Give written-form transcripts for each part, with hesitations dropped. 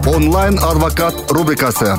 Онлайн адвокат рубрикасы.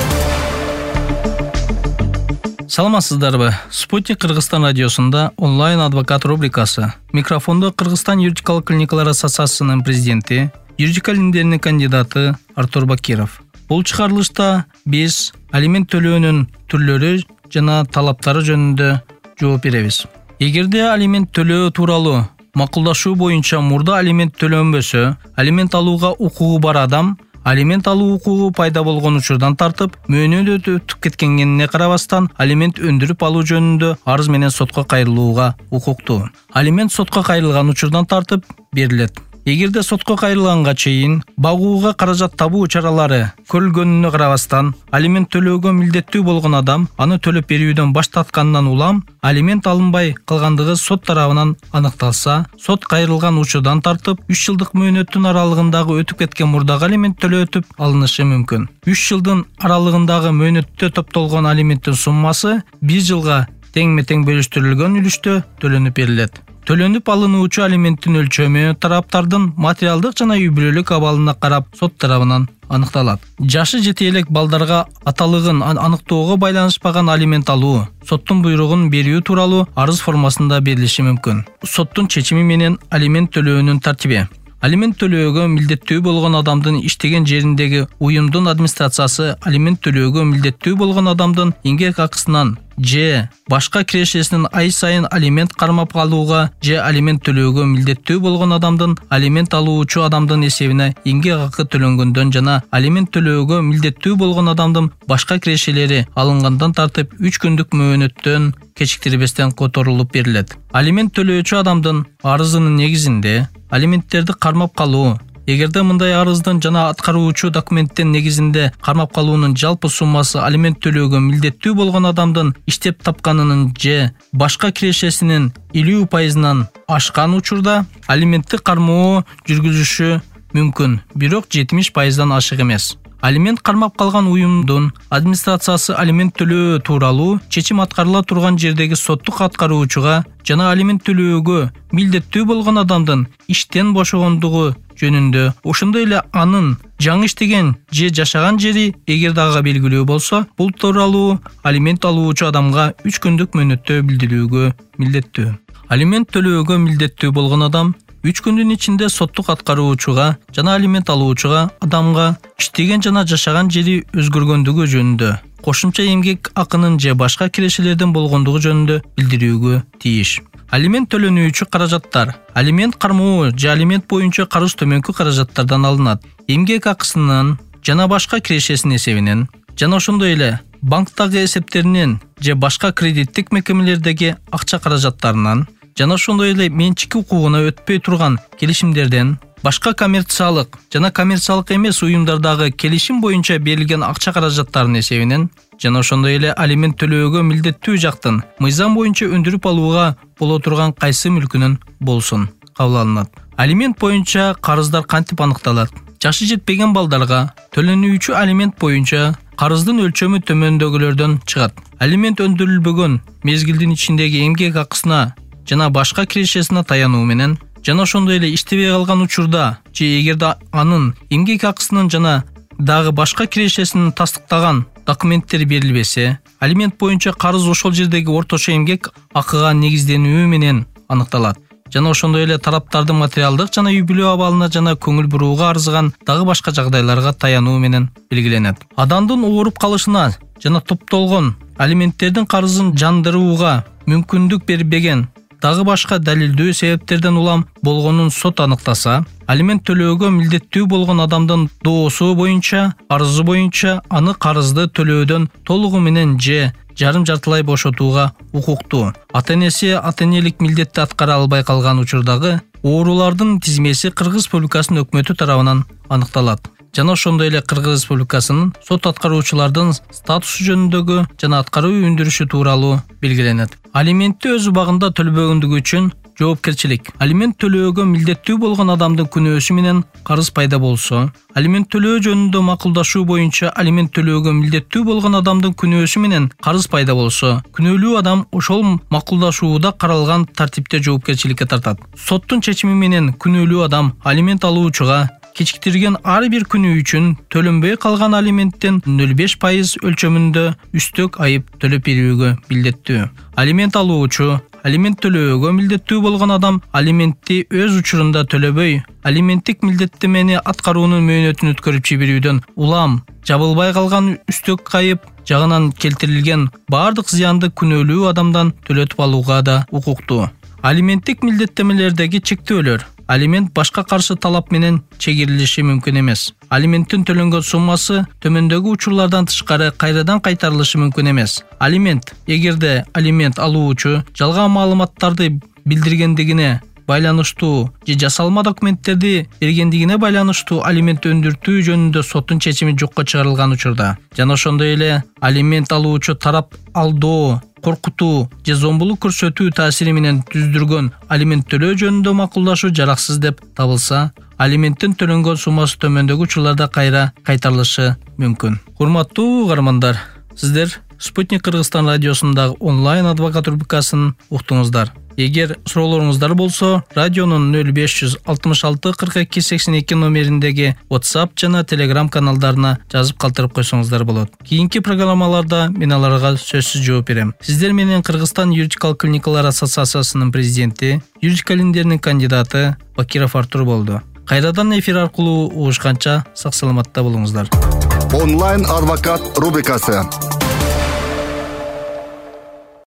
Саламатсыздарбы? Спутник Кыргызстан радиосунда онлайн адвокат рубрикасы. Микрофондо Кыргызстан юридикалык клиникалар ассоциациясынын президенти, юридика илимдеринин кандидаты Артур Бакиров. Бул чыгарылышта биз алимент төлөөнүн түрлөрү жана талаптары жөнүндө жооп беребиз. Эгерде алимент төлөө тууралуу макулдашуу боюнча мурда алимент төлөнбөсө, алимент алууга укугу бар адам алимент алуу укугу пайда болгон учурдан тартып, мөөнөт өтүп кеткенине карабастан, алимент өндүрүп алуу жөнүндө арыз менен сотко кайрылууга укуктуу. Алимент сотко кайрылган учурдан тартып берилет. Эгерде сотко кайрылганга чейин багууга каражат табуу чаралары көрүлгөнүнө карабастан, алимент төлөөгө милдеттүү болгон адам аны төлөп берүүдөн баш тарткандан улам алимент алынбай калгандыгы сот тарабынан аныкталса, сот кайрылган учурдан тартып 3 жылдык мөөнөттүн аралыгындагы өтүп кеткен мурдагы алимент төлөтүп алынышы мүмкүн. 3 жылдын аралыгындагы мөөнөттө топтолгон алименттин суммасы 1 жылга тең-тең бөлүштүрүлгөн үлүштө төлөнүп берилет. Төлөнүп алынуучу алименттин өлчөмү тараптардын материалдык жана үй бүлөлүк абалына карап сот тарабынан аныкталат. Жашы жете элек балдарга аталыгын аныктоого байланышпаган алимент алуу соттун буйругун берүү тууралуу арыз формасында берилиши мүмкүн. Соттун чечими менен алимент төлөөнүн тартиби. Алимент төлөөгө милдеттүү болгон адамдын иштеген жериндеги уюмдун администрациясы алимент төлөөгө милдеттүү болгон адамдын эмгек акысынан же башка кирешесинин ай сайын алимент кармап алууга же алимент төлөөгө милдеттүү болгон адамдын алимент алуучу адамдын эсебине эмгек акы төлөнгөндөн жана алимент төлөөгө милдеттүү болгон адамдын башка кирешелери алынгандан тартып 3 күндүк мөөнөттөн кечиктирбестен которулуп берилет. Алимент төлөөчү адамдын арызынын негизинде алименттерди кармап калуу, эгерде мындай арыздын жана аткаруучу документтин негизинде кармап калуунун жалпы суммасы алимент төлөөгө милдеттүү болгон адамдын иштеп тапканынын же башка кирешесинин 50% ашкан учурда алиментти кармоо жүргүзүшү мүмкүн, бирок 70% ашык эмес. Алимент кармап калган уюмдун администрациясы алимент төлөө тууралуу чечим аткарыла турган жердеги соттук аткаруучуга жана алимент төлөөгө милдеттүү болгон адамдын иштен бошогондугу жөнүндө, ошондой эле анын жаңы иштеген же жашаган жери эгерде ага белгилүү болсо, бул тууралуу алимент алуучу адамга 3 күндүк мөөнөттө билдирүүгө милдеттүү. Алимент төлөөгө милдеттүү болгон адам 3 күндүн ичинде соттук аткаруучуга жана алимент алуучуга адамга иштеген жана жашаган жери өзгөргөндүгү жөнүндө, кошумча эмгек акынын же башка кирешелердин болгондугу жөнүндө билдирүүгө тийиш. Алимент төлөнүүчү каражаттар. Алимент кармоо же алимент боюнча карыз төмөнкү каражаттардан алынат. Эмгек акысынын жана башка кирешесинин эсебинен жана ошондой эле банктагы эсептеринен же башка кредиттик мекемелердеги акча каражаттарынан жана ошондой эле менчик укугуна өтпөй турган келишимдерден, башка коммерциялык жана коммерциялык эмес уюмдардагы келишим боюнча берилген акча каражаттарынын эсебинен жана ошондой эле алимент төлөөгө милдеттүү жактын мыйзам боюнча өндүрүп алууга боло турган кайсы мүлкүнөн болсун кабыл алынат. Алимент боюнча карыздар кантип аныкталат? Жашы жетпеген балдарга төлөнүүчү алимент боюнча карыздын өлчөмү төмөндөгүлөрдөн чыгат. Алимент өндүрүлбөгөн мезгилдин ичиндеги эмгек акысына жана башка кирешесине таянуу менен жана ошондой эле иштебей калган учурда же эгерде анын эмгек акысынын жана дагы башка кирешесинин тастыктаган документтери берилбесе, алимент боюнча карыз ошол жердеги орточо эмгек акыга негизденүү менен аныкталат. Жана ошондой эле тараптардын материалдык жана үй бүлө абалына жана көңүл бурууга арызган дагы башка жагдайларга таянуу менен белгиленет. Адамдын ооруп калышына жана топтолгон алименттердин карызын жандырууга мүмкүндүк бербеген дагы башка далилдүү себептерден улам болгонун сот аныктаса, алимент төлөөгө милдеттүү болгон адамдын доосу боюнча, арызы боюнча аны карызды төлөөдөн толугу менен же жарым-жартылай бошотууга укуктуу. Ата-энеси ата-энелик милдетти аткара албай калган учурдагы оорулардын тизмеси Кыргыз Республикасынын өкмөтү тарабынан аныкталат. Жана ошондой эле Кыргыз Республикасынын сот аткаруучулардын статусу жөнүндөгү жана аткаруу өндүрүшү тууралуу белгиленет. Алиментти өз убагында төлбөгөндүгү үчүн жоопкерчилик. Алимент төлөөгө милдеттүү болгон адамдын күнөөсү менен карыз пайда болсо, алимент төлөө жөнүндө макулдашуу боюнча алимент төлөөгө милдеттүү болгон адамдын күнөөсү менен карыз пайда болсо, күнөөлүү адам ошол макулдашууда каралган тартипте жоопкерчиликке тартат. Соттун чечими менен күнөөлүү адам алимент алуучуга кечиктирген ар бир күнү үчүн төлөнбөй калган алименттен 0,5% өлчөмүндө үстөк айып төлөп берүүгө милдеттүү. Алимент алуучу алимент төлөөгө милдеттүү болгон адам алиментти өз учурунда төлөбөй, алименттик милдеттемени аткаруунун мөөнөтүн өткөрүп жиберүүдөн улам жабылбай калган үстөк айып жагынан келтирилген бардык зыянды күнөөлүү адамдан төлөтүп алууга да укуктуу. Алименттик милдеттемелердеги чектөөлөр. Алимент башка каршы талап менен чегирилиши мүмкүн эмес. Алименттин төлөнгөн суммасы төмөндөгү учурлардан тышкары кайрадан кайтарылышы мүмкүн эмес. Алимент эгерде алимент алуучу жалган маалыматтарды билдиргендигине байланыштуу же жасалма документтерди бергендигине байланыштуу алимент өндүртүү жөнүндө соттун чечими жокко чыгарылган учурда жана ошондой эле алимент алуучу тарап алдоо, коркутуу же зомбулук көрсөтүү таасири менен түздүргөн алимент төлөө жөнүндө макулдашуу жараксыз деп табылса, алименттин төлөнгөн суммасы төмөндөгү учурларда кайра кайтарылышы мүмкүн. Урматтуу угармандар, сиздер Спутник Кыргызстан радиосундагы онлайн адвокат рубрикасын уктуңуздар. Эгер суроолоруңуздар болсо, радионун 0566 42 82 номериндеги WhatsApp жана Telegram каналдарына жазып калтырып койсоңуздар болот. Кийинки программаларда мен аларга сөзсүз жооп берем. Сиздер менен Кыргызстан юридикалык клиникалар ассоциациясынын президенти, юридика илимдеринин кандидаты Бакиров Артур болду. Кайрадан эфир аркылуу угушканча сак саламатта болуңуздар. Онлайн адвокат рубрикасы.